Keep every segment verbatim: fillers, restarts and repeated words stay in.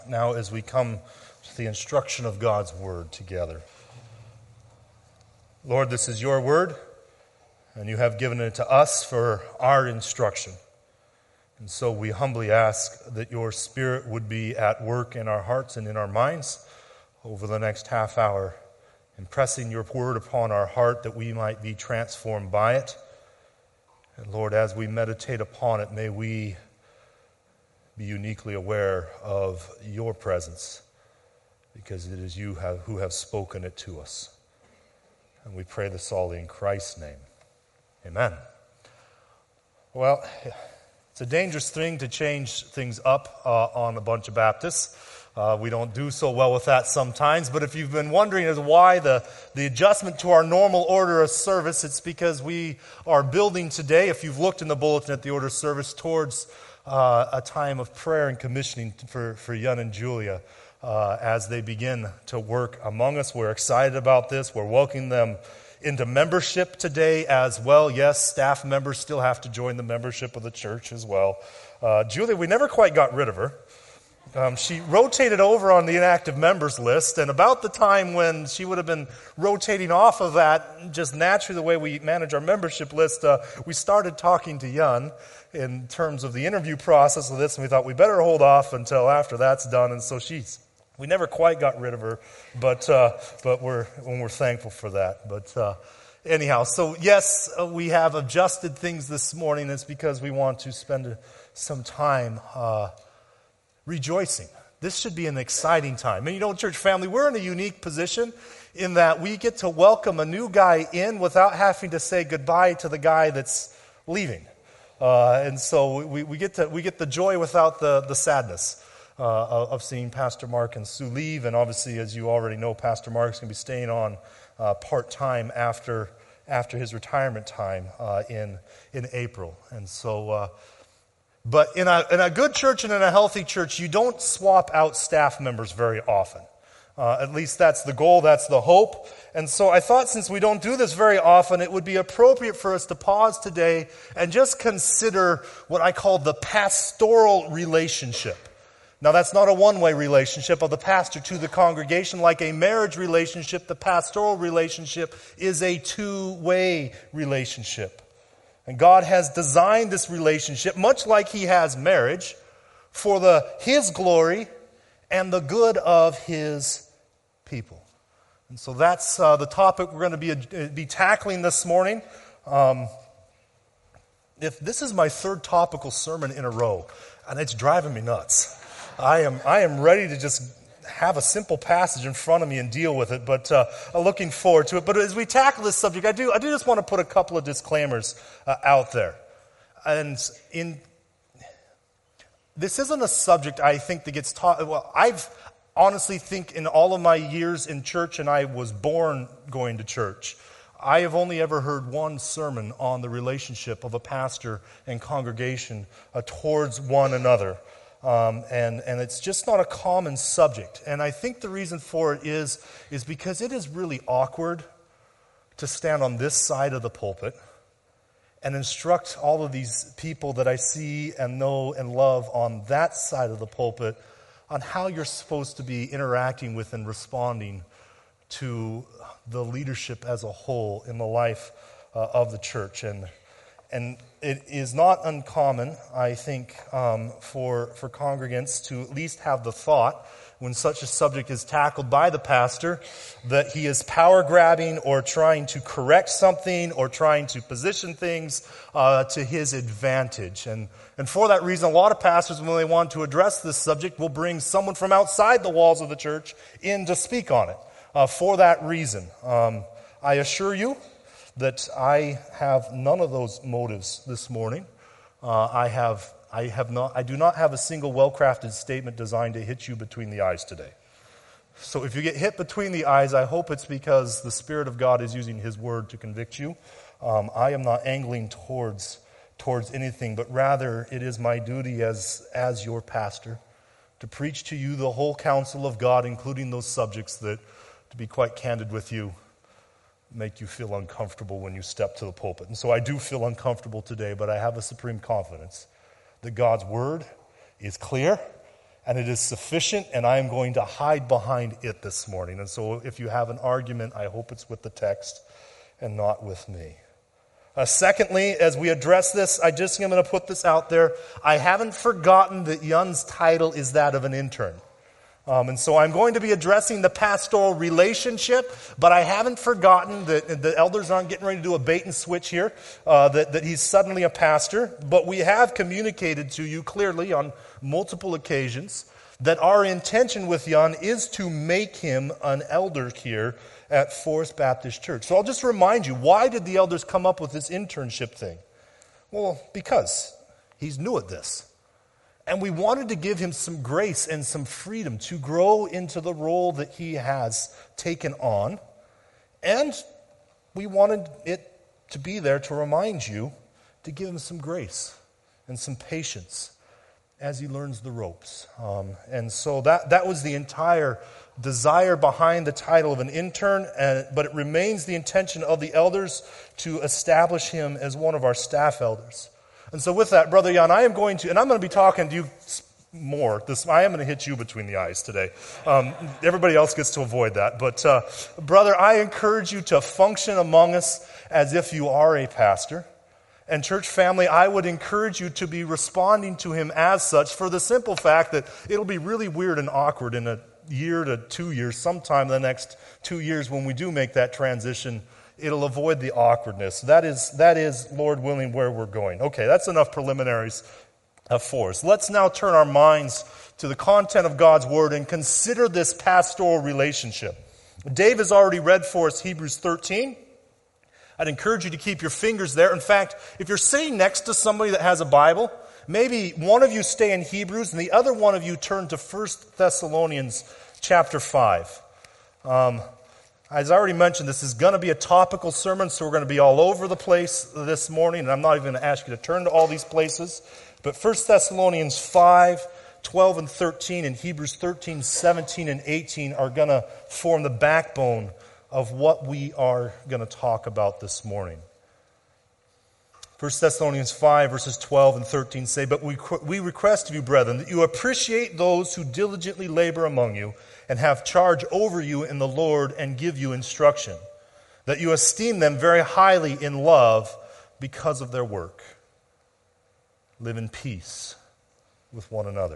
Now, as we come to the instruction of God's word together. Lord, this is your word, and you have given it to us for our instruction. And so we humbly ask that your Spirit would be at work in our hearts and in our minds over the next half hour, impressing your word upon our heart that we might be transformed by it. And Lord, as we meditate upon it, may we be uniquely aware of your presence, because it is you have, who have spoken it to us. And we pray this all in Christ's name. Amen. Well, it's a dangerous thing to change things up uh, on a bunch of Baptists. Uh, we don't do so well with that sometimes, but if you've been wondering as why the, the adjustment to our normal order of service, it's because we are building today, if you've looked in the bulletin at the order of service, towards uh, a time of prayer and commissioning for, for Yun and Julia uh, as they begin to work among us. We're excited about this. We're welcoming them into membership today as well. Yes, staff members still have to join the membership of the church as well. Uh, Julia, we never quite got rid of her. Um, she rotated over on the inactive members list, and about the time when she would have been rotating off of that, just naturally the way we manage our membership list, uh, we started talking to Yun in terms of the interview process of this, and we thought we better hold off until after that's done, and so she's, we never quite got rid of her, but uh, but we're when we're thankful for that. But uh, anyhow, so yes, uh, we have adjusted things this morning. It's because we want to spend some time uh rejoicing. This should be an exciting time. And you know, church family, we're in a unique position in that we get to welcome a new guy in without having to say goodbye to the guy that's leaving. Uh, and so we, we get to we get the joy without the, the sadness uh, of seeing Pastor Mark and Sue leave. And obviously, as you already know, Pastor Mark's going to be staying on uh, part-time after after his retirement time uh, in, in April. And so uh But in a, in a good church and in a healthy church, you don't swap out staff members very often. Uh, at least that's the goal, that's the hope. And so I thought since we don't do this very often, it would be appropriate for us to pause today and just consider what I call the pastoral relationship. Now, that's not a one-way relationship of the pastor to the congregation. Like a marriage relationship, the pastoral relationship is a two-way relationship. And God has designed this relationship, much like He has marriage, for the His glory and the good of His people. And so that's uh, the topic we're going to be, uh, be tackling this morning. Um, if this is my third topical sermon in a row, and it's driving me nuts. I am I am ready to just have a simple passage in front of me and deal with it, but uh, I'm looking forward to it. But as we tackle this subject, I do I do just want to put a couple of disclaimers uh, out there. And in this isn't a subject I think that gets taught. Well, I've honestly think in all of my years in church, and I was born going to church, I have only ever heard one sermon on the relationship of a pastor and congregation uh, towards one another. Um, and, and it's just not a common subject. And I think the reason for it is, is because it is really awkward to stand on this side of the pulpit and instruct all of these people that I see and know and love on that side of the pulpit on how you're supposed to be interacting with and responding to the leadership as a whole in the life uh, of the church. And And it is not uncommon, I think, um, for, for congregants to at least have the thought, when such a subject is tackled by the pastor, that he is power-grabbing or trying to correct something or trying to position things uh, to his advantage. And, and for that reason, a lot of pastors, when they want to address this subject, will bring someone from outside the walls of the church in to speak on it. Uh, for that reason, um, I assure you, that I have none of those motives this morning. Uh, I have, I have not, I do not have a single well-crafted statement designed to hit you between the eyes today. So if you get hit between the eyes, I hope it's because the Spirit of God is using His Word to convict you. Um, I am not angling towards towards anything, but rather it is my duty as as your pastor to preach to you the whole counsel of God, including those subjects that, to be quite candid with you, make you feel uncomfortable when you step to the pulpit. And so I do feel uncomfortable today, but I have a supreme confidence that God's Word is clear and it is sufficient, and I am going to hide behind it this morning. And so if you have an argument, I hope it's with the text and not with me. Uh, secondly, as we address this, I just am going to put this out there. I haven't forgotten that Yun's title is that of an intern. Um, and so I'm going to be addressing the pastoral relationship, but I haven't forgotten that the elders aren't getting ready to do a bait and switch here, uh, that, that he's suddenly a pastor. But we have communicated to you clearly on multiple occasions that our intention with Yun is to make him an elder here at Forest Baptist Church. So I'll just remind you, why did the elders come up with this internship thing? Well, because he's new at this. And we wanted to give him some grace and some freedom to grow into the role that he has taken on. And we wanted it to be there to remind you, to give him some grace and some patience as he learns the ropes. Um, and so that, that was the entire desire behind the title of an intern, and, but it remains the intention of the elders to establish him as one of our staff elders. And so with that, Brother Jan, I am going to, and I'm going to be talking to you more. This, I am going to hit you between the eyes today. Um, everybody else gets to avoid that. But uh, brother, I encourage you to function among us as if you are a pastor. And church family, I would encourage you to be responding to him as such, for the simple fact that it'll be really weird and awkward in a year to two years, sometime in the next two years when we do make that transition. It'll avoid the awkwardness. That is, that is, Lord willing, where we're going. Okay, that's enough preliminaries uh, for us. Let's now turn our minds to the content of God's Word and consider this pastoral relationship. Dave has already read for us Hebrews thirteen. I'd encourage you to keep your fingers there. In fact, if you're sitting next to somebody that has a Bible, maybe one of you stay in Hebrews and the other one of you turn to First Thessalonians chapter five. Um... As I already mentioned, this is going to be a topical sermon, so we're going to be all over the place this morning, and I'm not even going to ask you to turn to all these places. But First Thessalonians five, twelve, and thirteen, and Hebrews thirteen, seventeen, and eighteen are going to form the backbone of what we are going to talk about this morning. First Thessalonians five, verses twelve and thirteen say, "But we, we request of you, brethren, that you appreciate those who diligently labor among you, and have charge over you in the Lord and give you instruction, that you esteem them very highly in love because of their work. Live in peace with one another."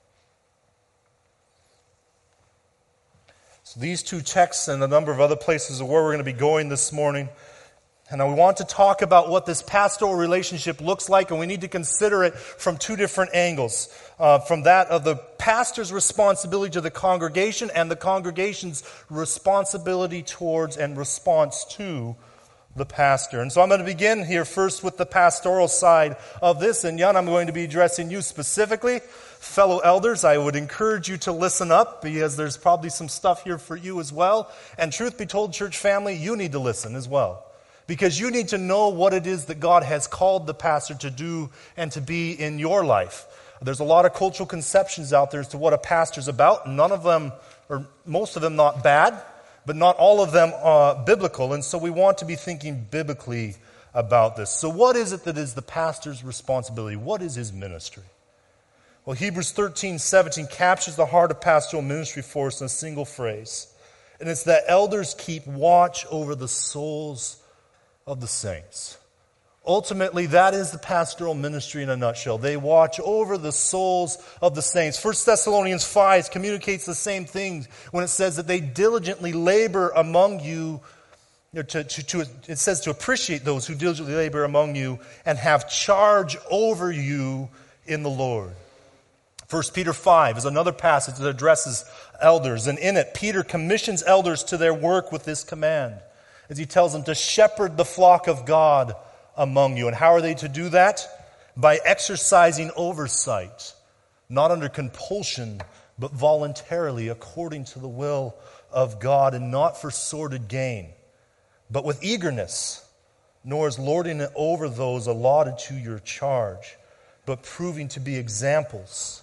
So these two texts and a number of other places are where we're going to be going this morning. And we want to talk about what this pastoral relationship looks like, and we need to consider it from two different angles. Uh, from that of the pastor's responsibility to the congregation and the congregation's responsibility towards and response to the pastor. And so I'm going to begin here first with the pastoral side of this. And Jan, I'm going to be addressing you specifically. Fellow elders, I would encourage you to listen up, because there's probably some stuff here for you as well. And truth be told, church family, you need to listen as well, because you need to know what it is that God has called the pastor to do and to be in your life. There's a lot of cultural conceptions out there as to what a pastor's about. None of them, or most of them, not bad, but not all of them are biblical. And so we want to be thinking biblically about this. So what is it that is the pastor's responsibility? What is his ministry? Well, Hebrews thirteen, seventeen captures the heart of pastoral ministry for us in a single phrase. And it's that elders keep watch over the souls of the saints. Ultimately, that is the pastoral ministry in a nutshell. They watch over the souls of the saints. First Thessalonians five communicates the same thing when it says that they diligently labor among you. To, to, to, it says to appreciate those who diligently labor among you and have charge over you in the Lord. First Peter five is another passage that addresses elders. And in it, Peter commissions elders to their work with this command, as he tells them to shepherd the flock of God among you. And how are they to do that? By exercising oversight, not under compulsion, but voluntarily, according to the will of God, and not for sordid gain, but with eagerness, nor as lording it over those allotted to your charge, but proving to be examples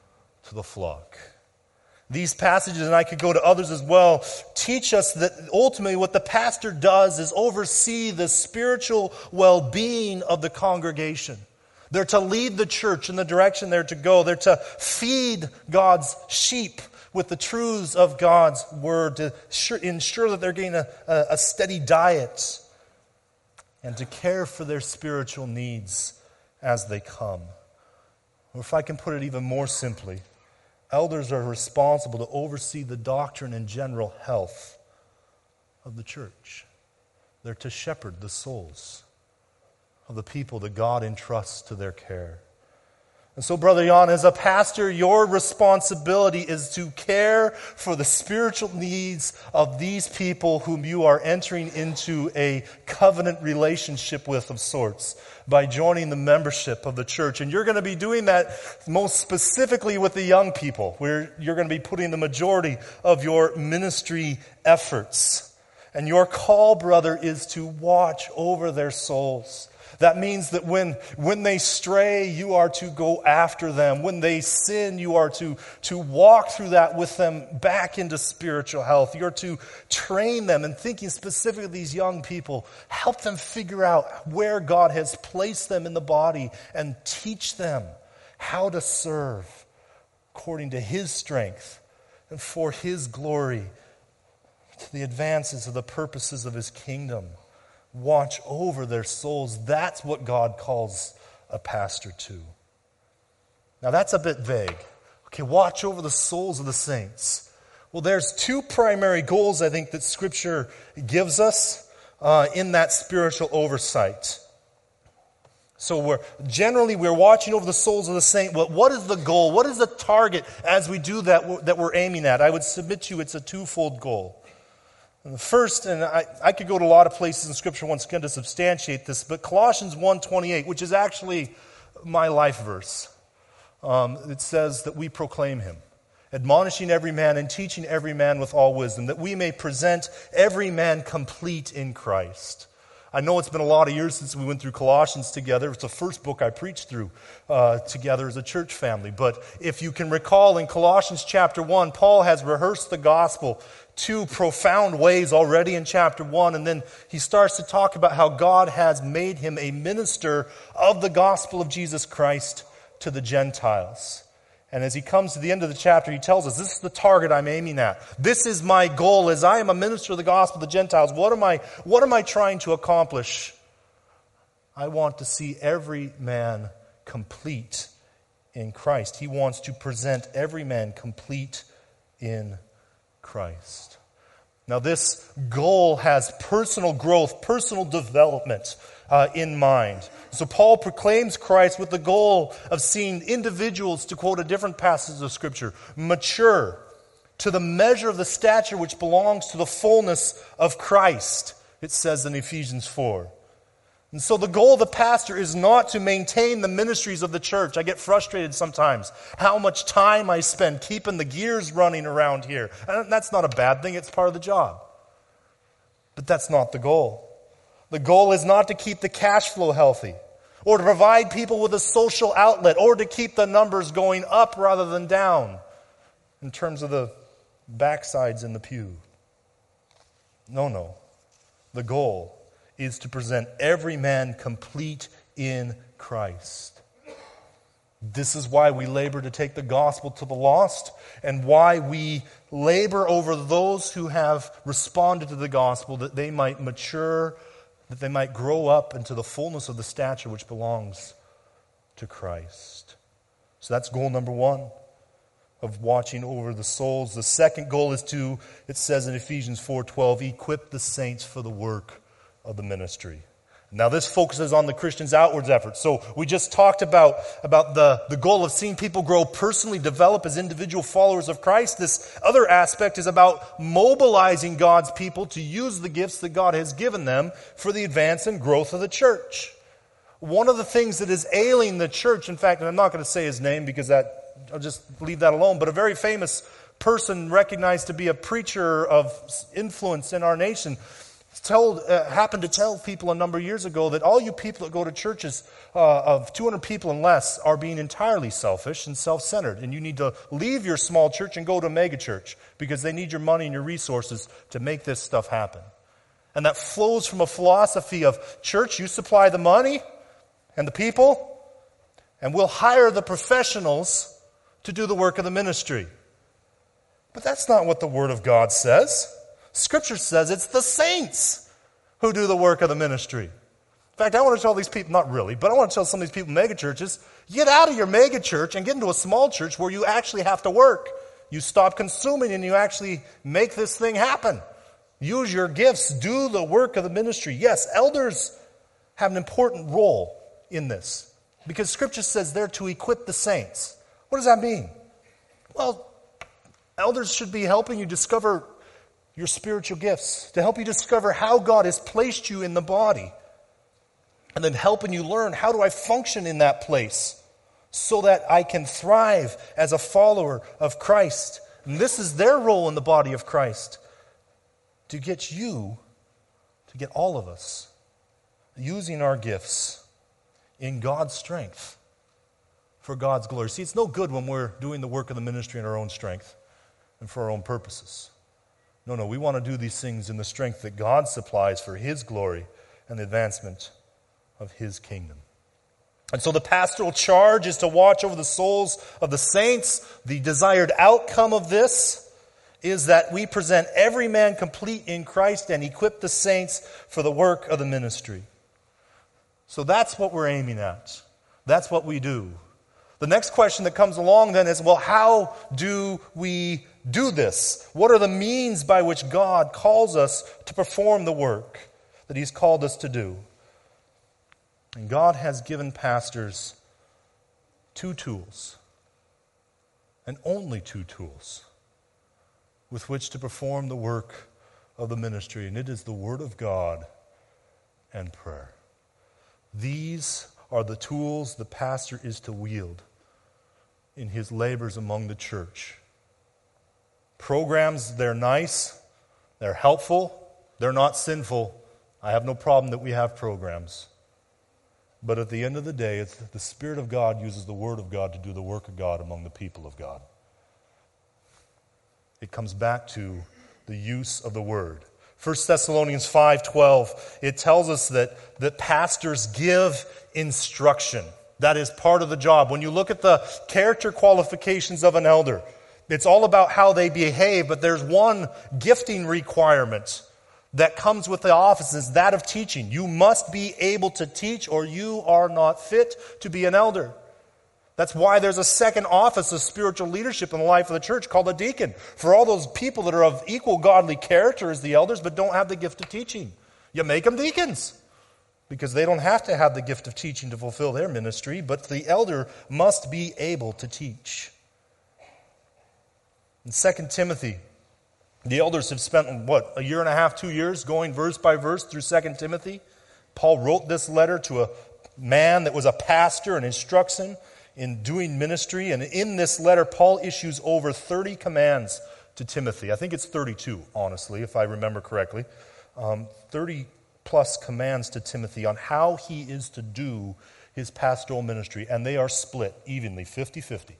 to the flock. These passages, and I could go to others as well, teach us that ultimately what the pastor does is oversee the spiritual well-being of the congregation. They're to lead the church in the direction they're to go. They're to feed God's sheep with the truths of God's word, to ensure that they're getting a, a steady diet, and to care for their spiritual needs as they come. Or if I can put it even more simply, elders are responsible to oversee the doctrine and general health of the church. They're to shepherd the souls of the people that God entrusts to their care. And so, Brother Jan, as a pastor, your responsibility is to care for the spiritual needs of these people whom you are entering into a covenant relationship with of sorts by joining the membership of the church. And you're going to be doing that most specifically with the young people, where you're going to be putting the majority of your ministry efforts. And your call, brother, is to watch over their souls. That means that when, when they stray, you are to go after them. When they sin, you are to, to walk through that with them back into spiritual health. You're to train them, and thinking specifically of these young people, help them figure out where God has placed them in the body and teach them how to serve according to His strength and for His glory, to the advances of the purposes of His kingdom. Watch over their souls. That's what God calls a pastor to. Now that's a bit vague. Okay, watch over the souls of the saints. Well, there's two primary goals, I think, that Scripture gives us uh, in that spiritual oversight. So we're generally we're watching over the souls of the saint. But what is the goal? What is the target as we do that that we're aiming at? I would submit to you it's a twofold goal. And the first, and I, I could go to a lot of places in Scripture once again to substantiate this, but Colossians one twenty-eight, which is actually my life verse, um, it says that we proclaim Him, admonishing every man and teaching every man with all wisdom, that we may present every man complete in Christ. I know it's been a lot of years since we went through Colossians together. It's the first book I preached through uh, together as a church family. But if you can recall, in Colossians chapter one, Paul has rehearsed the gospel two profound ways already in chapter one, and then he starts to talk about how God has made him a minister of the gospel of Jesus Christ to the Gentiles. And as he comes to the end of the chapter, he tells us, this is the target I'm aiming at. This is my goal as I am a minister of the gospel to the Gentiles. What am I, what am I trying to accomplish? I want to see every man complete in Christ. He wants to present every man complete in Christ. Now this goal has personal growth, personal development uh, in mind. So Paul proclaims Christ with the goal of seeing individuals, to quote a different passage of Scripture, mature to the measure of the stature which belongs to the fullness of Christ, it says in Ephesians four. And so the goal of the pastor is not to maintain the ministries of the church. I get frustrated sometimes how much time I spend keeping the gears running around here. And that's not a bad thing, it's part of the job. But that's not the goal. The goal is not to keep the cash flow healthy, or to provide people with a social outlet, or to keep the numbers going up rather than down in terms of the backsides in the pew. No, no. The goal is to present every man complete in Christ. This is why we labor to take the gospel to the lost, and why we labor over those who have responded to the gospel, that they might mature, that they might grow up into the fullness of the stature which belongs to Christ. So that's goal number one, of watching over the souls. The second goal is to, it says in Ephesians four twelve, equip the saints for the work of the ministry. Now this focuses on the Christian's outwards efforts. So we just talked about, about the, the goal of seeing people grow, personally develop as individual followers of Christ. This other aspect is about mobilizing God's people to use the gifts that God has given them for the advance and growth of the church. One of the things that is ailing the church, in fact, and I'm not going to say his name because that I'll just leave that alone, but a very famous person recognized to be a preacher of influence in our nation, Told, uh, happened to tell people a number of years ago that all you people that go to churches uh, of two hundred people and less are being entirely selfish and self-centered. And you need to leave your small church and go to a mega church because they need your money and your resources to make this stuff happen. And that flows from a philosophy of, church, you supply the money and the people, And we'll hire the professionals to do the work of the ministry. But that's not what the Word of God says. Scripture says it's the saints who do the work of the ministry. In fact, I want to tell these people, not really, but I want to tell some of these people in mega churches, get out of your mega church and get into a small church where you actually have to work. You stop consuming and you actually make this thing happen. Use your gifts. Do the work of the ministry. Yes, elders have an important role in this because Scripture says they're to equip the saints. What does that mean? Well, elders should be helping you discover your spiritual gifts, to help you discover how God has placed you in the body, and then helping you learn how do I function in that place so that I can thrive as a follower of Christ. And this is their role in the body of Christ, to get you, to get all of us, using our gifts in God's strength for God's glory. See, it's no good when we're doing the work of the ministry in our own strength and for our own purposes. No, no, we want to do these things in the strength that God supplies for His glory and the advancement of His kingdom. And so the pastoral charge is to watch over the souls of the saints. The desired outcome of this is that we present every man complete in Christ and equip the saints for the work of the ministry. So that's what we're aiming at. That's what we do. The next question that comes along then is, well, how do we do this? What are the means by which God calls us to perform the work that He's called us to do? And God has given pastors two tools, and only two tools, with which to perform the work of the ministry, and it is the Word of God and prayer. These are the tools the pastor is to wield in his labors among the church. Programs, they're nice, they're helpful, they're not sinful. I have no problem that we have programs. But at the end of the day, it's the Spirit of God uses the Word of God to do the work of God among the people of God. It comes back to the use of the Word. First Thessalonians five twelve, it tells us that, that pastors give instruction. That is part of the job. When you look at the character qualifications of an elder, it's all about how they behave, but there's one gifting requirement that comes with the office, is that of teaching. You must be able to teach or you are not fit to be an elder. That's why there's a second office of spiritual leadership in the life of the church called a deacon. For all those people that are of equal godly character as the elders but don't have the gift of teaching. You make them deacons because they don't have to have the gift of teaching to fulfill their ministry, but the elder must be able to teach. In Second Timothy, the elders have spent, what, a year and a half, two years going verse by verse through Second Timothy. Paul wrote this letter to a man that was a pastor and instructs him in doing ministry. And in this letter, Paul issues over thirty commands to Timothy. I think it's thirty-two, honestly, if I remember correctly. Um, thirty plus commands to Timothy on how he is to do his pastoral ministry. And they are split evenly, fifty-fifty.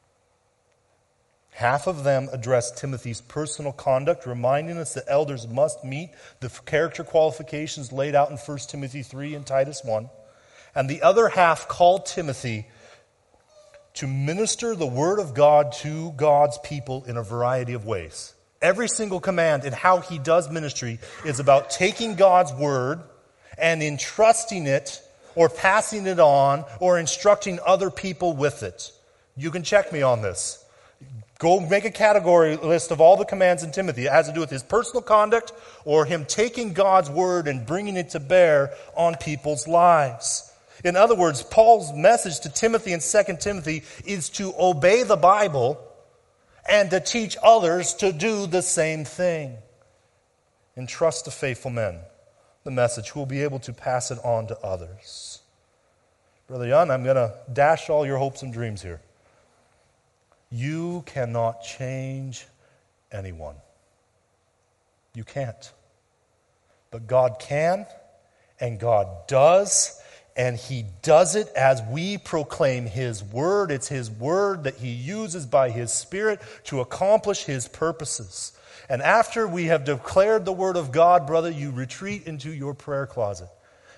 Half of them address Timothy's personal conduct, reminding us that elders must meet the character qualifications laid out in First Timothy three and Titus one. And the other half call Timothy to minister the Word of God to God's people in a variety of ways. Every single command in how he does ministry is about taking God's Word and entrusting it or passing it on or instructing other people with it. You can check me on this. Go make a category list of all the commands in Timothy. It has to do with his personal conduct or him taking God's Word and bringing it to bear on people's lives. In other words, Paul's message to Timothy in Second Timothy is to obey the Bible and to teach others to do the same thing. Entrust to faithful men the message who will be able to pass it on to others. Brother Jan, I'm going to dash all your hopes and dreams here. You cannot change anyone. You can't. But God can, and God does. And He does it as we proclaim His Word. It's His Word that He uses by His Spirit to accomplish His purposes. And after we have declared the Word of God, brother, you retreat into your prayer closet.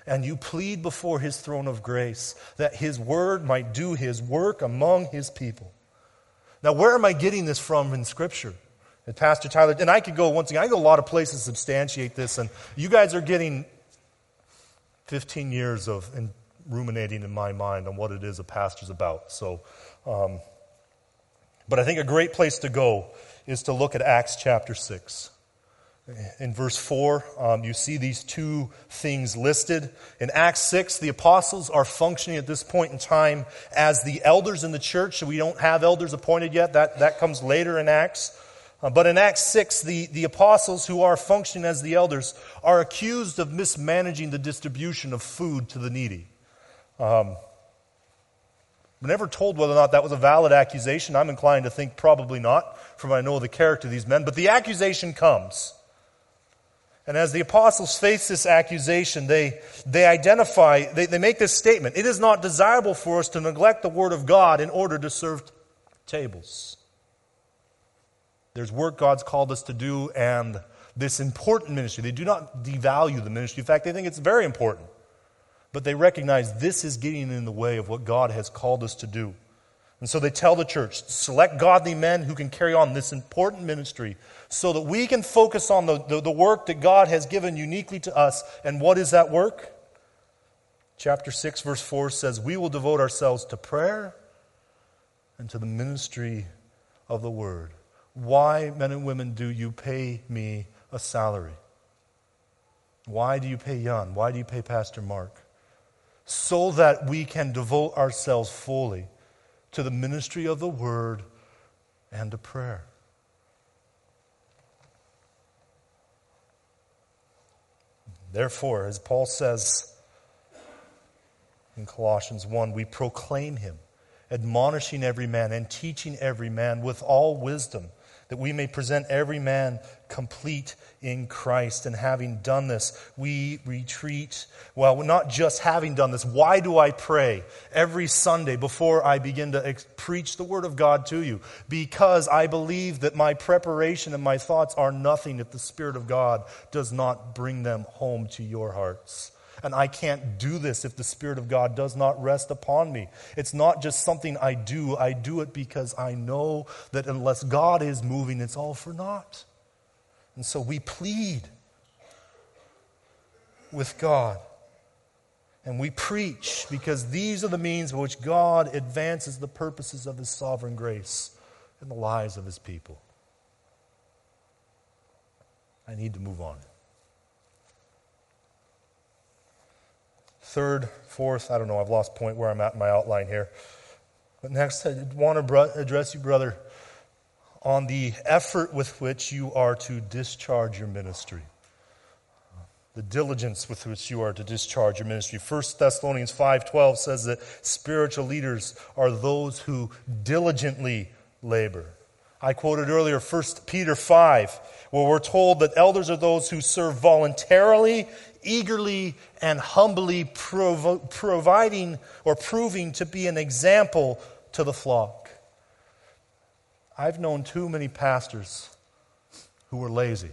and you plead before his throne of grace that his word might do his work among his people. Now, where am I getting this from in Scripture? And Pastor Tyler, and I could go, once again, I go a lot of places to substantiate this, and you guys are getting fifteen years of in, ruminating in my mind on what it is a pastor's about. So, um, but I think a great place to go is to look at Acts chapter six. In verse four, um, you see these two things listed. In Acts six, the apostles are functioning at this point in time as the elders in the church. So we don't have elders appointed yet. That, that comes later in Acts. Uh, but in Acts six, the, the apostles who are functioning as the elders are accused of mismanaging the distribution of food to the needy. Um, we're never told whether or not that was a valid accusation. I'm inclined to think probably not, from what I know of the character of these men. But the accusation comes. And as the apostles face this accusation, they, they identify, they, they make this statement: it is not desirable for us to neglect the word of God in order to serve tables. There's work God's called us to do, and this important ministry. They do not devalue the ministry. In fact, they think it's very important. But they recognize this is getting in the way of what God has called us to do. And so they tell the church, select godly men who can carry on this important ministry so that we can focus on the, the, the work that God has given uniquely to us. And what is that work? Chapter six, verse four says, we will devote ourselves to prayer and to the ministry of the word. Why, men and women, do you pay me a salary? Why do you pay Jan? Why do you pay Pastor Mark? So that we can devote ourselves fully to the ministry of the word and to prayer. Therefore, as Paul says in Colossians one, we proclaim him, admonishing every man and teaching every man with all wisdom, that we may present every man complete in Christ. And having done this, we retreat. Well, not just having done this. Why do I pray every Sunday before I begin to ex- preach the Word of God to you? Because I believe that my preparation and my thoughts are nothing if the Spirit of God does not bring them home to your hearts. And I can't do this if the Spirit of God does not rest upon me. It's not just something I do. I do it because I know that unless God is moving, it's all for naught. And so we plead with God. And we preach because these are the means by which God advances the purposes of His sovereign grace in the lives of His people. I need to move on. Third, fourth, I don't know, I've lost point where I'm at in my outline here. But next, I want to address you, brother, on the effort with which you are to discharge your ministry. The diligence with which you are to discharge your ministry. First Thessalonians five twelve says that spiritual leaders are those who diligently labor. I quoted earlier First Peter five, where we're told that elders are those who serve voluntarily, eagerly, and humbly, provo- providing or proving to be an example to the flock. I've known too many pastors who were lazy.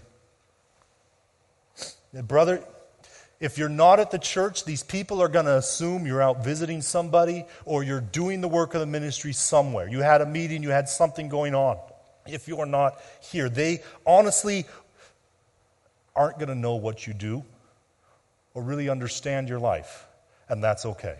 Brother, if you're not at the church, these people are going to assume you're out visiting somebody or you're doing the work of the ministry somewhere. You had a meeting, you had something going on. If you're not here, they honestly aren't going to know what you do or really understand your life, and that's okay.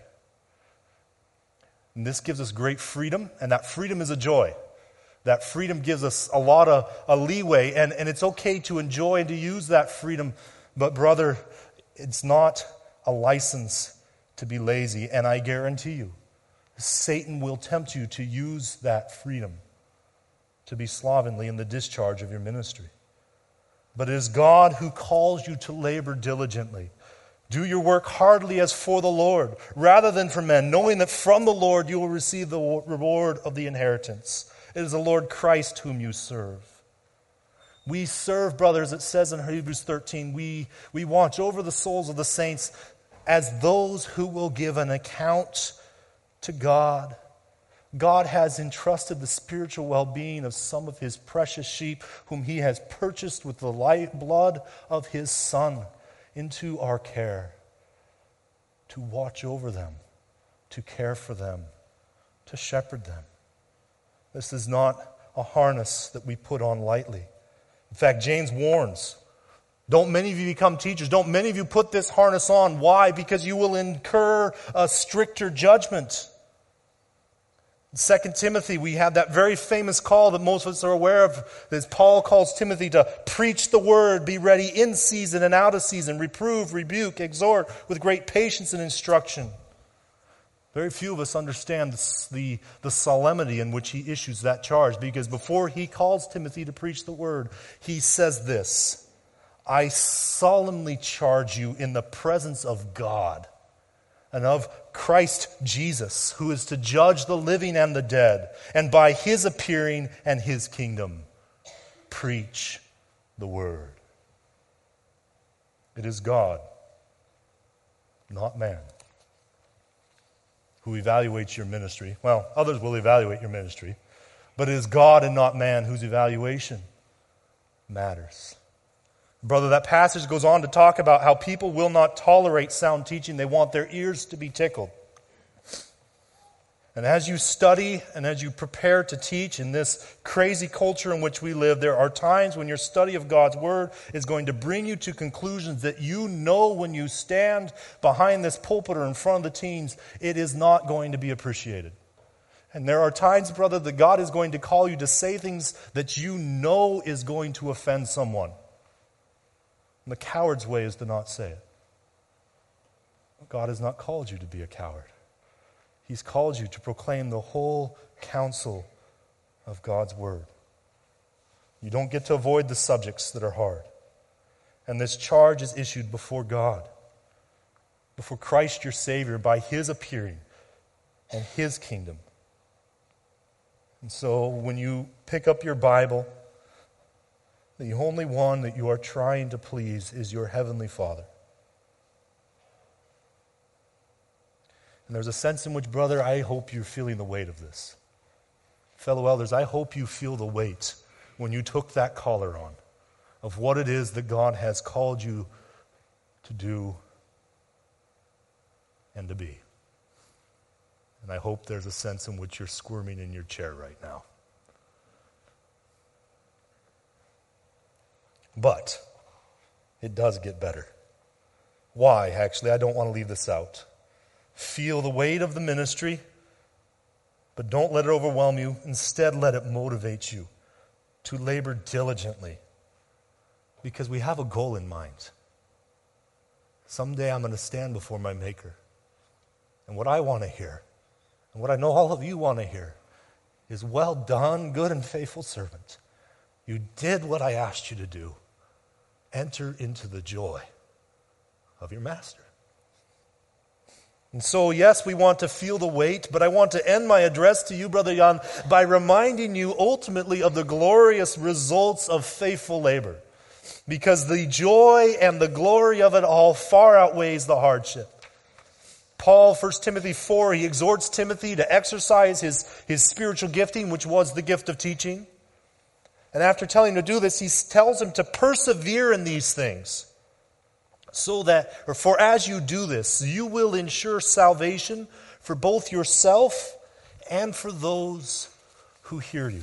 And this gives us great freedom, and that freedom is a joy. That freedom gives us a lot of a leeway, and, and it's okay to enjoy and to use that freedom. But brother, it's not a license to be lazy, and I guarantee you, Satan will tempt you to use that freedom to be slovenly in the discharge of your ministry. But it is God who calls you to labor diligently. Do your work heartily as for the Lord, rather than for men, knowing that from the Lord you will receive the reward of the inheritance. It is the Lord Christ whom you serve. We serve, brothers, it says in Hebrews thirteen, we, we watch over the souls of the saints as those who will give an account to God. God has entrusted the spiritual well-being of some of His precious sheep, whom He has purchased with the life blood of His Son, into our care. to watch over them, to care for them, to shepherd them. This is not a harness that we put on lightly. In fact, James warns, don't many of you become teachers. Don't many of you put this harness on. Why? Because you will incur a stricter judgment. In Second Timothy, we have that very famous call that most of us are aware of. As Paul calls Timothy to preach the word, be ready in season and out of season, reprove, rebuke, exhort with great patience and instruction. Very few of us understand the, the solemnity in which he issues that charge, because before he calls Timothy to preach the word, he says this, I solemnly charge you in the presence of God and of Christ Jesus, who is to judge the living and the dead, and by his appearing and his kingdom, preach the word. It is God, not man, who evaluates your ministry. Well, others will evaluate your ministry, but it is God and not man whose evaluation matters. Brother, that passage goes on to talk about how people will not tolerate sound teaching. They want their ears to be tickled. And as you study and as you prepare to teach in this crazy culture in which we live, there are times when your study of God's Word is going to bring you to conclusions that you know when you stand behind this pulpit or in front of the teens, it is not going to be appreciated. And there are times, brother, that God is going to call you to say things that you know is going to offend someone. And the coward's way is to not say it. God has not called you to be a coward. He's called you to proclaim the whole counsel of God's word. You don't get to avoid the subjects that are hard. And this charge is issued before God, before Christ your Savior, by his appearing and his kingdom. And so when you pick up your Bible, the only one that you are trying to please is your Heavenly Father. And there's a sense in which, brother, I hope you're feeling the weight of this. Fellow elders, I hope you feel the weight when you took that collar on of what it is that God has called you to do and to be. And I hope there's a sense in which you're squirming in your chair right now. But it does get better. Why? Actually, I don't want to leave this out. Feel the weight of the ministry, but don't let it overwhelm you. Instead, let it motivate you to labor diligently, because we have a goal in mind. Someday I'm going to stand before my Maker. And what I want to hear, and what I know all of you want to hear, is, well done, good and faithful servant. You did what I asked you to do. Enter into the joy of your master. And so, yes, we want to feel the weight, but I want to end my address to you, Brother Jan, by reminding you ultimately of the glorious results of faithful labor. Because the joy and the glory of it all far outweighs the hardship. Paul, First Timothy four, he exhorts Timothy to exercise his, his spiritual gifting, which was the gift of teaching. And after telling him to do this, he tells him to persevere in these things. So that, or for as you do this, you will ensure salvation for both yourself and for those who hear you.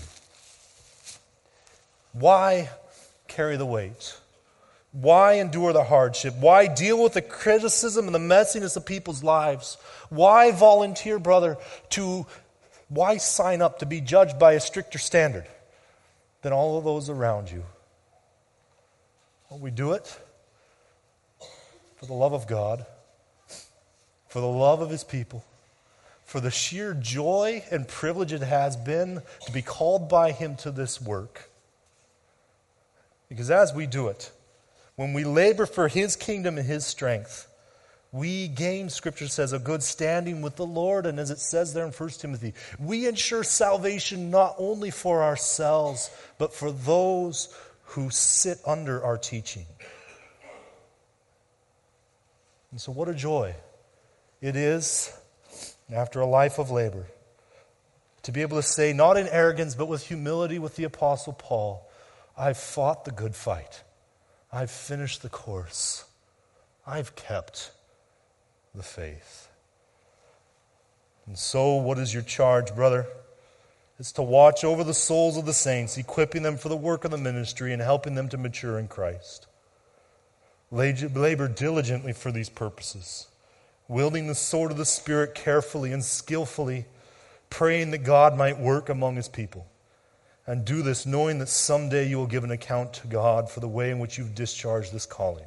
Why carry the weight? Why endure the hardship? Why deal with the criticism and the messiness of people's lives? Why volunteer, brother, to, why sign up to be judged by a stricter standard than all of those around you? Well, we do it for the love of God, for the love of his people, for the sheer joy and privilege it has been to be called by him to this work. Because as we do it, when we labor for his kingdom and his strength, we gain, Scripture says, a good standing with the Lord. And as it says there in First Timothy, we ensure salvation not only for ourselves, but for those who sit under our teaching. And so what a joy it is, after a life of labor, to be able to say, not in arrogance, but with humility with the Apostle Paul, I've fought the good fight. I've finished the course. I've kept the faith. And so, what is your charge, brother? It's to watch over the souls of the saints, equipping them for the work of the ministry and helping them to mature in Christ. Labor diligently for these purposes, wielding the sword of the Spirit carefully and skillfully, praying that God might work among his people. And do this knowing that someday you will give an account to God for the way in which you've discharged this calling.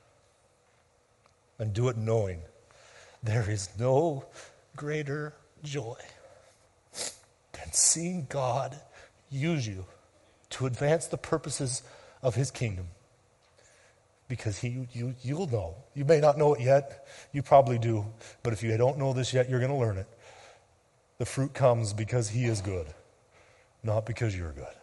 And do it knowing there is no greater joy than seeing God use you to advance the purposes of his kingdom. Because he, you, you'll know. You may not know it yet. You probably do. But if you don't know this yet, you're going to learn it. The fruit comes because he is good, not because you're good.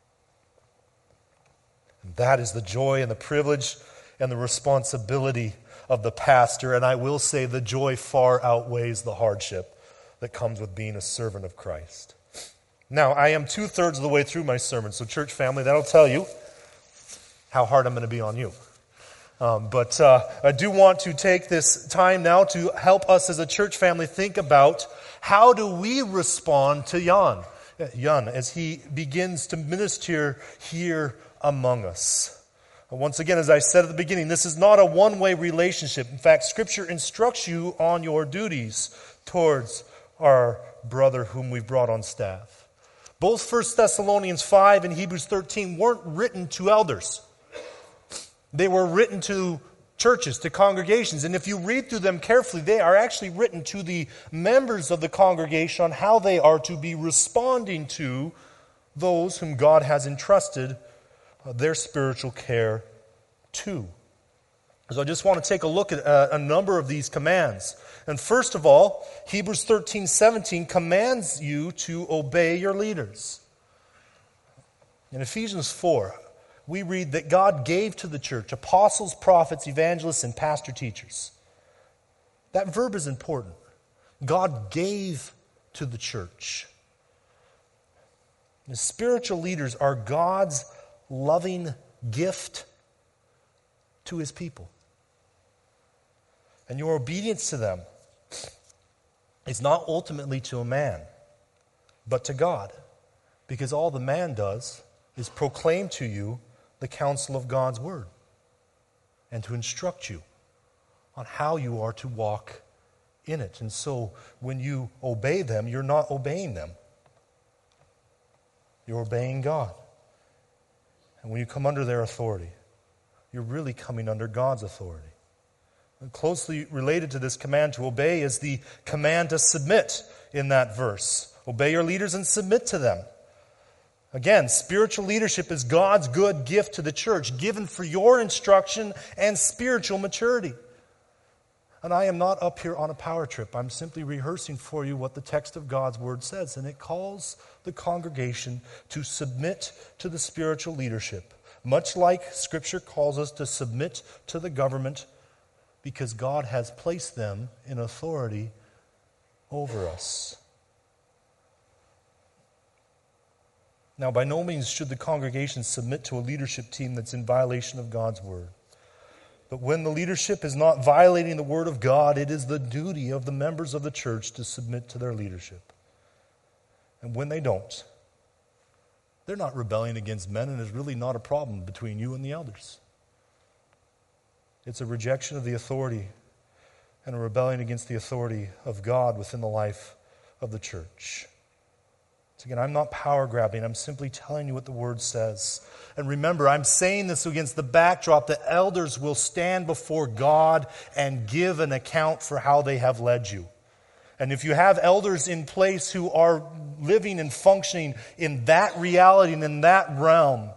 And that is the joy and the privilege and the responsibility of the pastor. And I will say the joy far outweighs the hardship that comes with being a servant of Christ. Now, I am two-thirds of the way through my sermon, so church family, that'll tell you how hard I'm going to be on you. Um, but uh, I do want to take this time now to help us as a church family think about how do we respond to Jan, Jan as he begins to minister here among us. Once again, as I said at the beginning, this is not a one-way relationship. In fact, Scripture instructs you on your duties towards our brother whom we've brought on staff. Both First Thessalonians five and Hebrews thirteen weren't written to elders. They were written to churches, to congregations. And if you read through them carefully, they are actually written to the members of the congregation on how they are to be responding to those whom God has entrusted their spiritual care to. So I just want to take a look at a, a number of these commands. And first of all, Hebrews thirteen seventeen commands you to obey your leaders. In Ephesians four, we read that God gave to the church apostles, prophets, evangelists, and pastor teachers. That verb is important. God gave to the church. The spiritual leaders are God's loving gift to his people. And your obedience to them is not ultimately to a man, but to God. Because all the man does is proclaim to you the counsel of God's word and to instruct you on how you are to walk in it. And so when you obey them, you're not obeying them. You're obeying God. And when you come under their authority, you're really coming under God's authority. And closely related to this command to obey is the command to submit in that verse. Obey your leaders and submit to them. Again, spiritual leadership is God's good gift to the church, given for your instruction and spiritual maturity. And I am not up here on a power trip. I'm simply rehearsing for you what the text of God's word says. And it calls the congregation to submit to the spiritual leadership, much like Scripture calls us to submit to the government, because God has placed them in authority over us. Now, by no means should the congregation submit to a leadership team that's in violation of God's word. But when the leadership is not violating the word of God, it is the duty of the members of the church to submit to their leadership. And when they don't, they're not rebelling against men, and there's really not a problem between you and the elders. It's a rejection of the authority and a rebellion against the authority of God within the life of the church. So again, I'm not power grabbing. I'm simply telling you what the word says. And remember, I'm saying this against the backdrop that elders will stand before God and give an account for how they have led you. And if you have elders in place who are living and functioning in that reality and in that realm,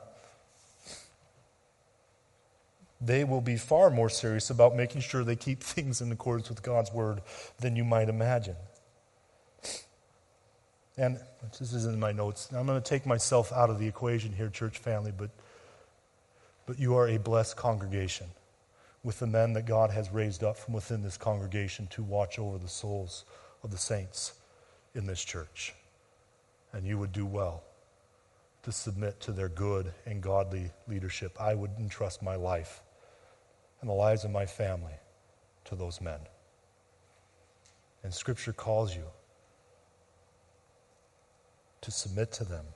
they will be far more serious about making sure they keep things in accordance with God's word than you might imagine. And this isn't in my notes. I'm going to take myself out of the equation here, church family, but, but you are a blessed congregation with the men that God has raised up from within this congregation to watch over the souls of the saints in this church. And you would do well to submit to their good and godly leadership. I would entrust my life and the lives of my family to those men. And Scripture calls you to submit to them.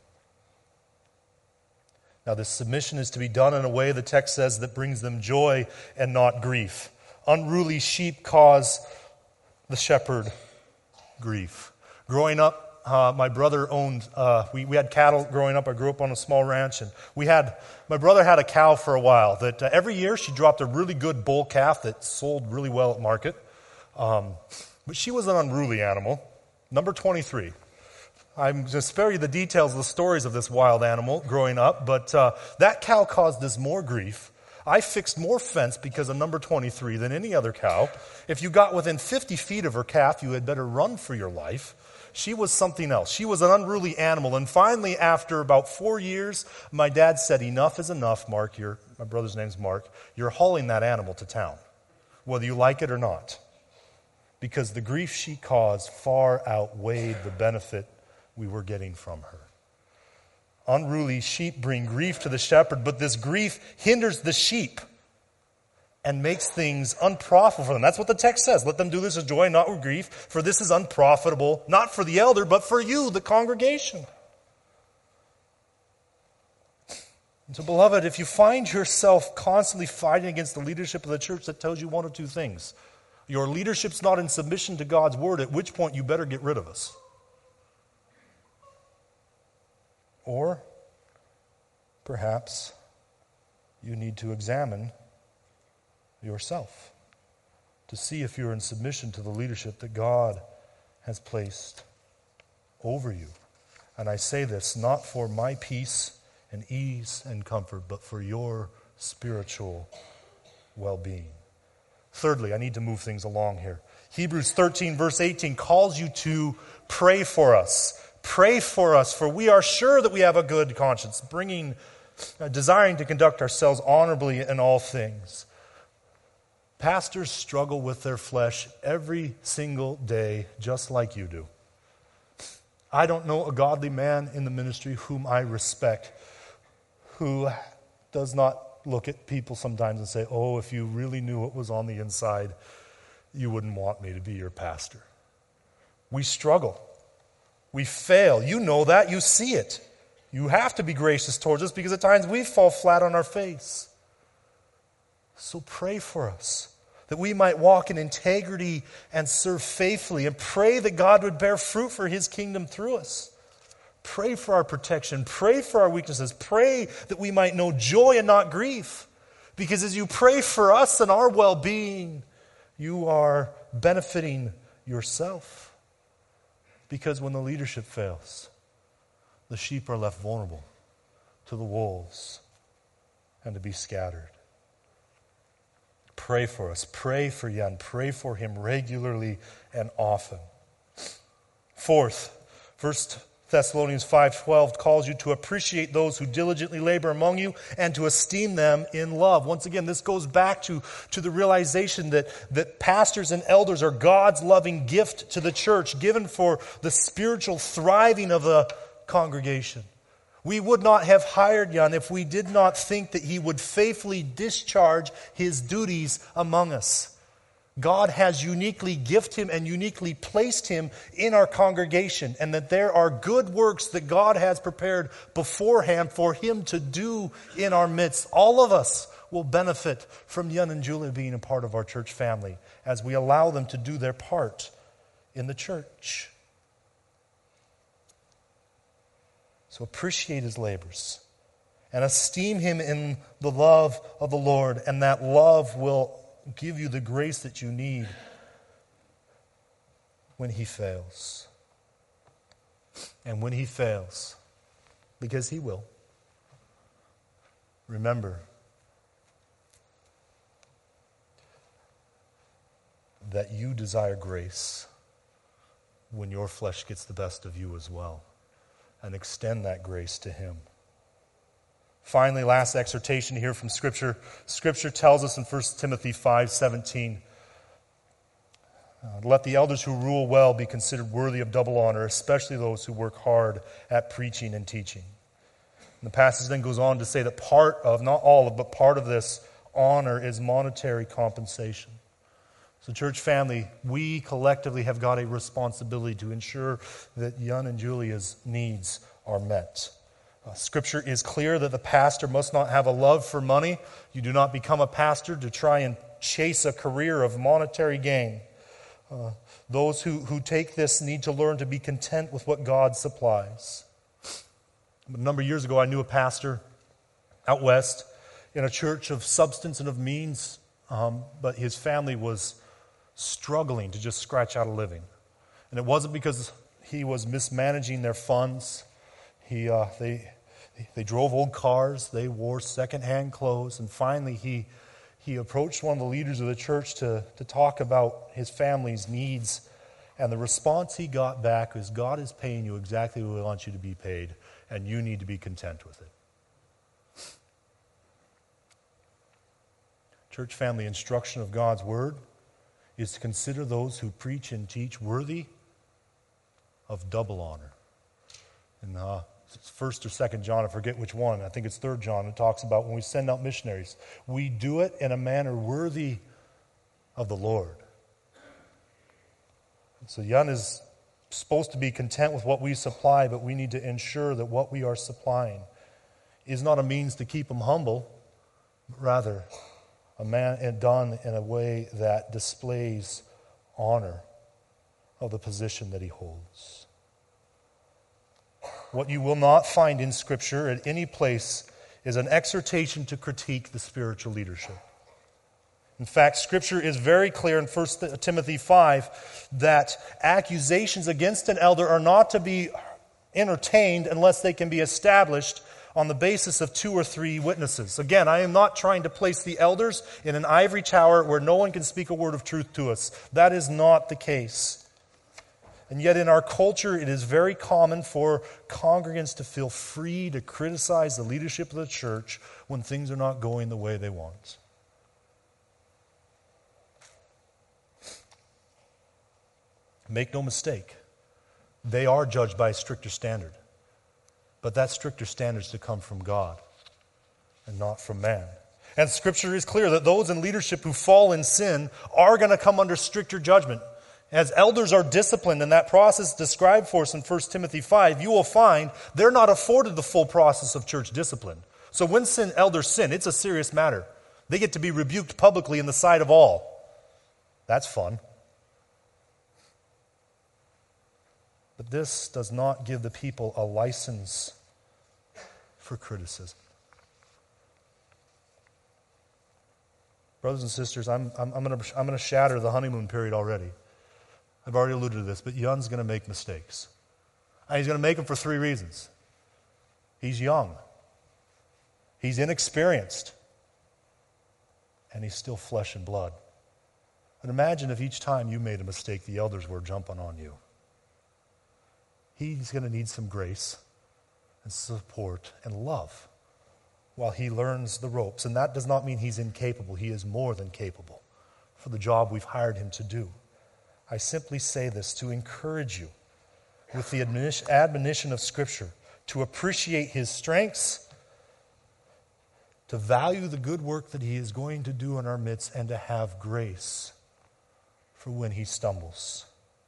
Now, this submission is to be done in a way, the text says, that brings them joy and not grief. Unruly sheep cause the shepherd grief. Growing up, uh, my brother owned, uh, we, we had cattle growing up. I grew up on a small ranch, and we had, my brother had a cow for a while that uh, every year she dropped a really good bull calf that sold really well at market. Um, but she was an unruly animal. Number twenty-three. I'm going to spare you the details of the stories of this wild animal growing up, but uh, that cow caused us more grief. I fixed more fence because of number twenty-three than any other cow. If you got within fifty feet of her calf, you had better run for your life. She was something else. She was an unruly animal. And finally, after about four years, my dad said, enough is enough, Mark. You're, my brother's name's Mark. You're hauling that animal to town, whether you like it or not. Because the grief she caused far outweighed the benefit we were getting from her. Unruly sheep bring grief to the shepherd, but this grief hinders the sheep and makes things unprofitable for them. That's what the text says. Let them do this with joy, not with grief, for this is unprofitable, not for the elder, but for you, the congregation. And so, beloved, if you find yourself constantly fighting against the leadership of the church, that tells you one of two things. Your leadership's not in submission to God's word, at which point you better get rid of us. Or perhaps you need to examine yourself to see if you're in submission to the leadership that God has placed over you. And I say this not for my peace and ease and comfort, but for your spiritual well-being. Thirdly, I need to move things along here. Hebrews thirteen, verse eighteen calls you to pray for us. Pray for us, for we are sure that we have a good conscience, bringing, uh, desiring to conduct ourselves honorably in all things. Pastors struggle with their flesh every single day, just like you do. I don't know a godly man in the ministry whom I respect who does not look at people sometimes and say, oh, if you really knew what was on the inside, you wouldn't want me to be your pastor. We struggle. We fail. You know that. You see it. You have to be gracious towards us because at times we fall flat on our face. So pray for us that we might walk in integrity and serve faithfully, and pray that God would bear fruit for His kingdom through us. Pray for our protection. Pray for our weaknesses. Pray that we might know joy and not grief. Because as you pray for us and our well-being, you are benefiting yourself. Because when the leadership fails, the sheep are left vulnerable to the wolves and to be scattered. Pray for us. Pray for Jan. Pray for him regularly and often. Fourth, First Thessalonians five twelve calls you to appreciate those who diligently labor among you and to esteem them in love. Once again, this goes back to, to the realization that, that pastors and elders are God's loving gift to the church, given for the spiritual thriving of the congregation. We would not have hired Jan if we did not think that he would faithfully discharge his duties among us. God has uniquely gifted him and uniquely placed him in our congregation, and that there are good works that God has prepared beforehand for him to do in our midst. All of us will benefit from Jan and Julia being a part of our church family as we allow them to do their part in the church. So appreciate his labors and esteem him in the love of the Lord, and that love will give you the grace that you need when he fails. And when he fails, because he will, remember that you desire grace when your flesh gets the best of you as well, and extend that grace to him. Finally, last exhortation here from Scripture. Scripture tells us in First Timothy five seventeen, uh, let the elders who rule well be considered worthy of double honor, especially those who work hard at preaching and teaching. And the passage then goes on to say that part of, not all of, but part of this honor is monetary compensation. So church family, we collectively have got a responsibility to ensure that Yun and Julia's needs are met. Uh, scripture is clear that the pastor must not have a love for money. You do not become a pastor to try and chase a career of monetary gain. Uh, those who, who take this need to learn to be content with what God supplies. A number of years ago, I knew a pastor out west in a church of substance and of means, um, but his family was struggling to just scratch out a living. And it wasn't because he was mismanaging their funds. He, uh, they, they drove old cars, they wore secondhand clothes, and finally he, he approached one of the leaders of the church to, to talk about his family's needs. And the response he got back was, God is paying you exactly what He wants you to be paid, and you need to be content with it. Church family, instruction of God's Word is to consider those who preach and teach worthy of double honor. In uh, first or second John, I forget which one, I think it's third John, it talks about when we send out missionaries, we do it in a manner worthy of the Lord. So Yun is supposed to be content with what we supply, but we need to ensure that what we are supplying is not a means to keep him humble, but rather a man and done in a way that displays honor of the position that he holds. What you will not find in Scripture at any place is an exhortation to critique the spiritual leadership. In fact, Scripture is very clear in First Timothy five that accusations against an elder are not to be entertained unless they can be established on the basis of two or three witnesses. Again, I am not trying to place the elders in an ivory tower where no one can speak a word of truth to us. That is not the case. And yet in our culture, it is very common for congregants to feel free to criticize the leadership of the church when things are not going the way they want. Make no mistake, they are judged by a stricter standard. But that stricter standard is to come from God and not from man. And Scripture is clear that those in leadership who fall in sin are going to come under stricter judgment. As elders are disciplined, and that process described for us in First Timothy five, you will find they're not afforded the full process of church discipline. So when sin, elders sin, it's a serious matter. They get to be rebuked publicly in the sight of all. That's fun. But this does not give the people a license for criticism. Brothers and sisters, I'm, I'm, I'm going to I'm going to shatter the honeymoon period already. I've already alluded to this, but Yun's going to make mistakes. And he's going to make them for three reasons. He's young. He's inexperienced. And he's still flesh and blood. And imagine if each time you made a mistake, the elders were jumping on you. He's going to need some grace and support and love while he learns the ropes. And that does not mean he's incapable. He is more than capable for the job we've hired him to do. I simply say this to encourage you with the admonition of Scripture to appreciate his strengths, to value the good work that he is going to do in our midst, and to have grace for when he stumbles.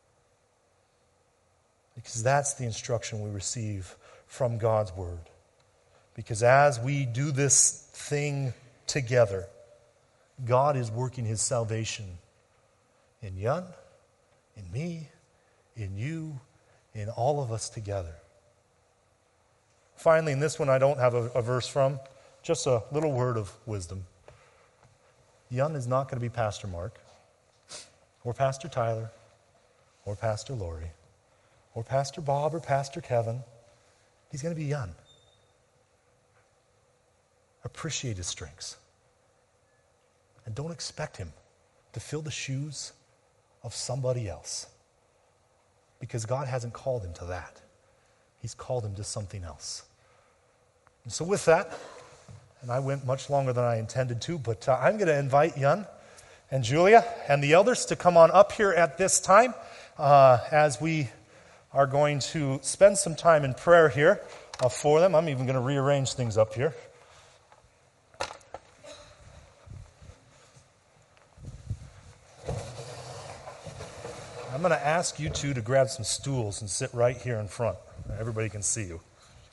Because that's the instruction we receive from God's Word. Because as we do this thing together, God is working His salvation in Yun, in me, in you, in all of us together. Finally, in this one I don't have a, a verse from, just a little word of wisdom. Yun is not going to be Pastor Mark, or Pastor Tyler, or Pastor Lori, or Pastor Bob, or Pastor Kevin. He's going to be Yun. Appreciate his strengths. And don't expect him to fill the shoes of somebody else. Because God hasn't called him to that. He's called him to something else. And so with that, and I went much longer than I intended to, but uh, I'm going to invite Yun and Julia and the elders to come on up here at this time uh, as we are going to spend some time in prayer here uh, for them. I'm even going to rearrange things up here. I'm going to ask you two to grab some stools and sit right here in front. Everybody can see you.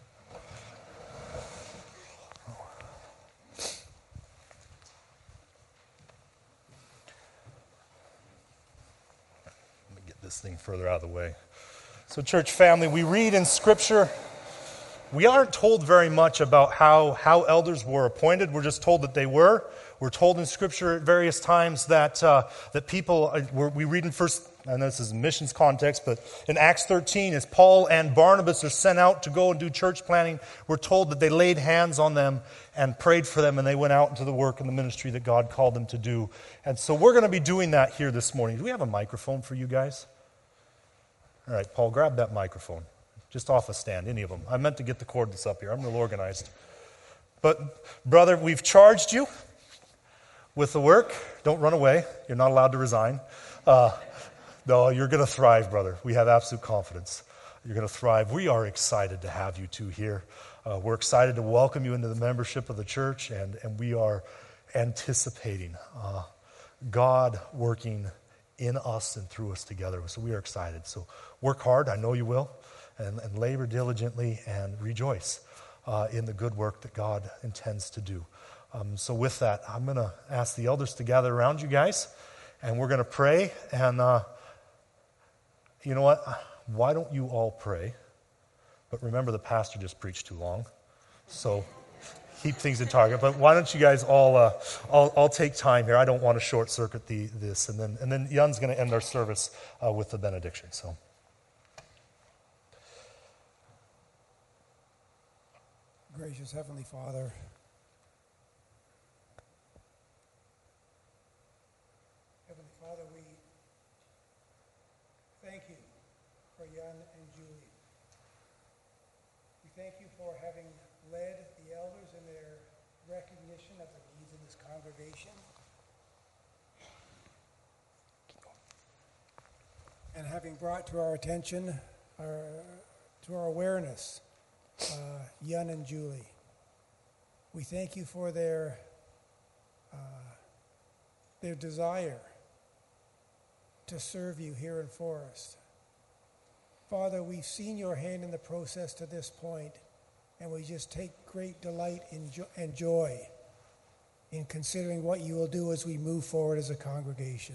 Let me get this thing further out of the way. So, church family, we read in Scripture, we aren't told very much about how, how elders were appointed. We're just told that they were. We're told in Scripture at various times that uh, that people, uh, we read in First, I know this is a missions context, but in Acts thirteen, as Paul and Barnabas are sent out to go and do church planting, we're told that they laid hands on them and prayed for them, and they went out into the work and the ministry that God called them to do. And so we're going to be doing that here this morning. Do we have a microphone for you guys? All right, Paul, grab that microphone. Just off a stand, any of them. I meant to get the cord that's up here. I'm real organized. But, brother, we've charged you with the work. Don't run away. You're not allowed to resign. Uh, no, you're going to thrive, brother. We have absolute confidence. You're going to thrive. We are excited to have you two here. Uh, we're excited to welcome you into the membership of the church, and, and we are anticipating uh, God working in us and through us together. So we are excited. So work hard. I know you will. And, and labor diligently and rejoice uh, in the good work that God intends to do. Um, so with that, I'm going to ask the elders to gather around you guys, and we're going to pray. And uh, you know what? Why don't you all pray? But remember, the pastor just preached too long, so keep things in target. But why don't you guys all uh, all, all take time here? I don't want to short circuit the this, and then and then Jan's going to end our service uh, with the benediction. So. Gracious Heavenly Father, Heavenly Father, we thank you for Jan and Julie. We thank you for having led the elders in their recognition of the needs of this congregation and having brought to our attention, our, to our awareness, Uh, Jan and Julie. We thank you for their uh, their desire to serve you here in Forest. Father, we've seen your hand in the process to this point, and we just take great delight in jo- and joy in considering what you will do as we move forward as a congregation.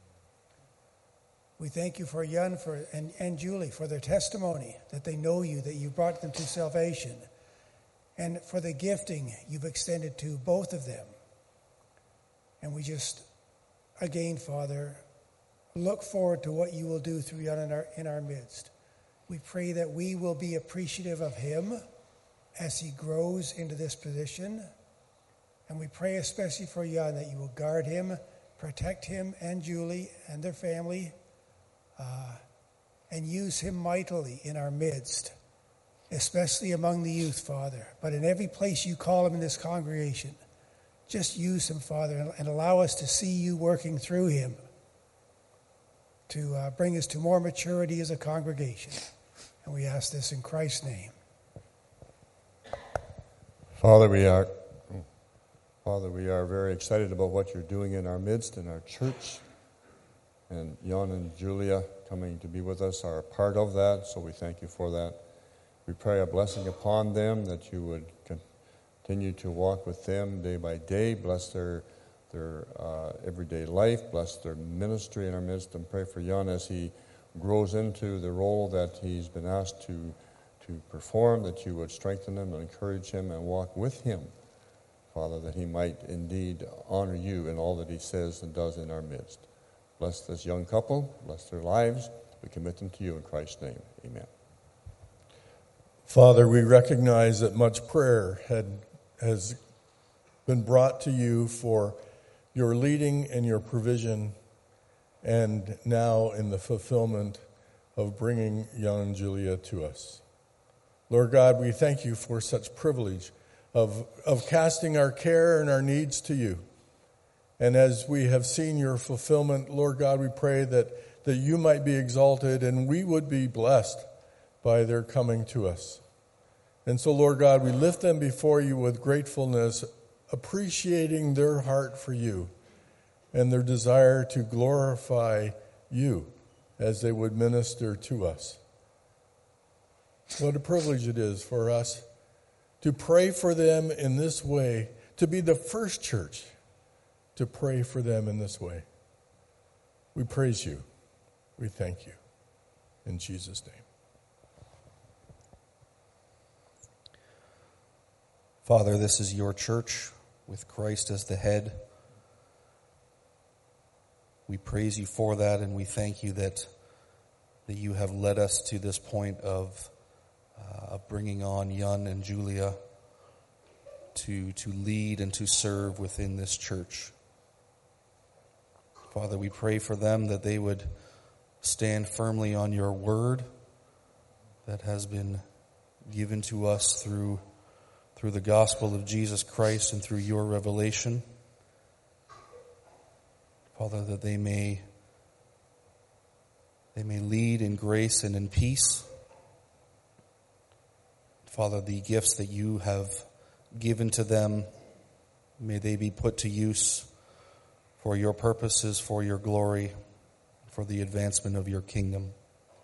We thank you for Jan for, and, and Julie for their testimony, that they know you, that you brought them to salvation, and for the gifting you've extended to both of them. And we just, again, Father, look forward to what you will do through Jan in our, in our midst. We pray that we will be appreciative of him as he grows into this position. And we pray especially for Jan that you will guard him, protect him and Julie and their family, Uh, and use him mightily in our midst, especially among the youth, Father. But in every place you call him in this congregation, just use him, Father, and, and allow us to see you working through him to uh, bring us to more maturity as a congregation. And we ask this in Christ's name. Father, we are, Father, we are very excited about what you're doing in our midst, in our church. And Jan and Julia coming to be with us are a part of that, so we thank you for that. We pray a blessing upon them, that you would continue to walk with them day by day, bless their their uh, everyday life, bless their ministry in our midst, and pray for Jan as he grows into the role that he's been asked to, to perform, that you would strengthen him and encourage him and walk with him, Father, that he might indeed honor you in all that he says and does in our midst. Bless this young couple. Bless their lives. We commit them to you in Christ's name. Amen. Father, we recognize that much prayer had has been brought to you for your leading and your provision, and now in the fulfillment of bringing Jan and Julia to us. Lord God, we thank you for such privilege of, of casting our care and our needs to you. And as we have seen your fulfillment, Lord God, we pray that, that you might be exalted and we would be blessed by their coming to us. And so, Lord God, we lift them before you with gratefulness, appreciating their heart for you and their desire to glorify you as they would minister to us. What a privilege it is for us to pray for them in this way, to be the first church to pray for them in this way. We praise you. We thank you. In Jesus' name. Father, this is your church with Christ as the head. We praise you for that, and we thank you that, that you have led us to this point of, uh, of bringing on Jan and Julia to, to lead and to serve within this church. Father, we pray for them that they would stand firmly on your word that has been given to us through, through the gospel of Jesus Christ and through your revelation. Father, that they may, they may lead in grace and in peace. Father, the gifts that you have given to them, may they be put to use for your purposes, for your glory, for the advancement of your kingdom.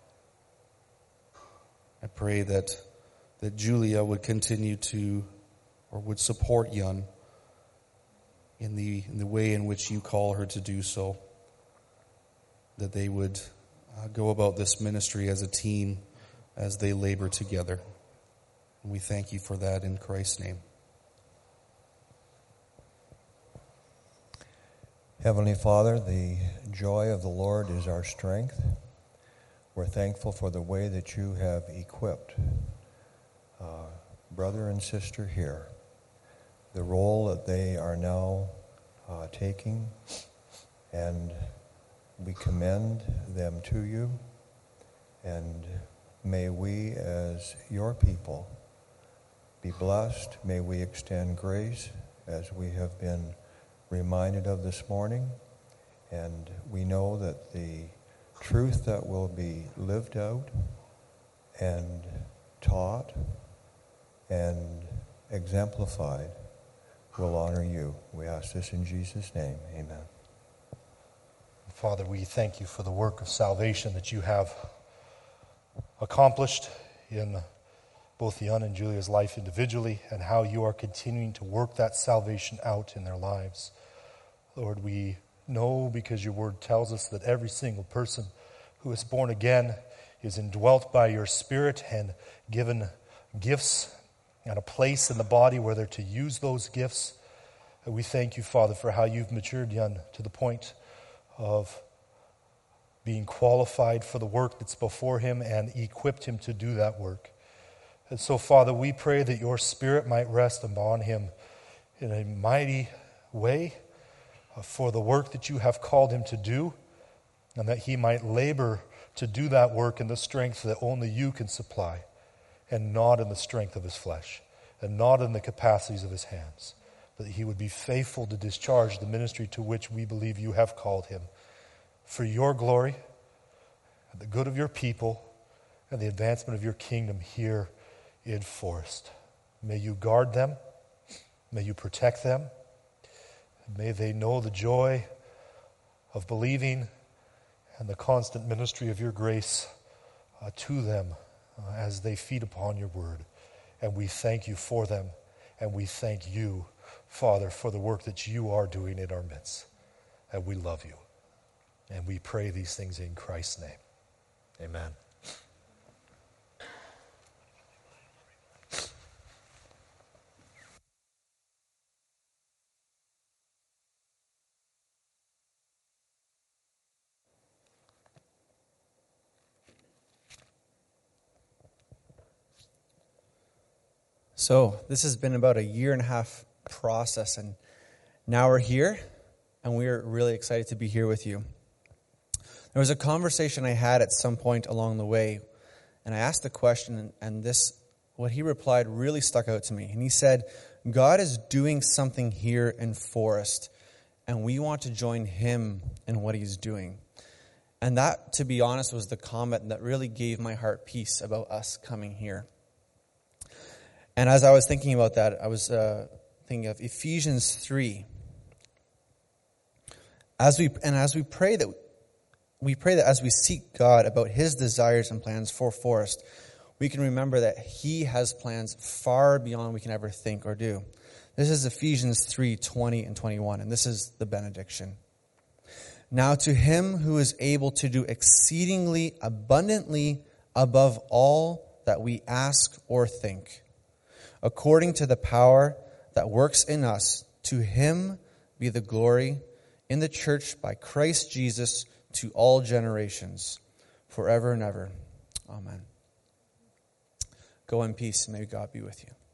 I pray that that Julia would continue to, or would support Jan in the in the way in which you call her to do so. That they would uh, go about this ministry as a team, as they labor together. And we thank you for that in Christ's name. Heavenly Father, the joy of the Lord is our strength. We're thankful for the way that you have equipped uh, brother and sister here, the role that they are now uh, taking, and we commend them to you, and may we as your people be blessed. May we extend grace as we have been reminded of this morning, and we know that the truth that will be lived out and taught and exemplified will honor you. We ask this in Jesus' name. Amen. Father, we thank you for the work of salvation that you have accomplished in both Jan and Julia's life individually, and how you are continuing to work that salvation out in their lives. Lord, we know, because your word tells us, that every single person who is born again is indwelt by your Spirit and given gifts and a place in the body where they're to use those gifts. And we thank you, Father, for how you've matured Jan to the point of being qualified for the work that's before him and equipped him to do that work. And so, Father, we pray that your Spirit might rest upon him in a mighty way for the work that you have called him to do, and that he might labor to do that work in the strength that only you can supply, and not in the strength of his flesh, and not in the capacities of his hands, but that he would be faithful to discharge the ministry to which we believe you have called him, for your glory, and the good of your people, and the advancement of your kingdom here in Forest. May you guard them. May you protect them. May they know the joy of believing and the constant ministry of your grace uh, to them uh, as they feed upon your word. And we thank you for them. And we thank you, Father, for the work that you are doing in our midst. And we love you. And we pray these things in Christ's name. Amen. So this has been about a year and a half process, and now we're here, and we're really excited to be here with you. There was a conversation I had at some point along the way, and I asked the question, and this, what he replied really stuck out to me. And he said, God is doing something here in Forest, and we want to join him in what he's doing. And that, to be honest, was the comment that really gave my heart peace about us coming here. And as I was thinking about that, I was uh, thinking of Ephesians three. As we and as we pray that we pray that as we seek God about his desires and plans for Forest, we can remember that he has plans far beyond we can ever think or do. This is Ephesians three, twenty and twenty-one, and this is the benediction. Now to him who is able to do exceedingly abundantly above all that we ask or think, according to the power that works in us, to him be the glory in the church by Christ Jesus to all generations, forever and ever. Amen. Go in peace, and may God be with you.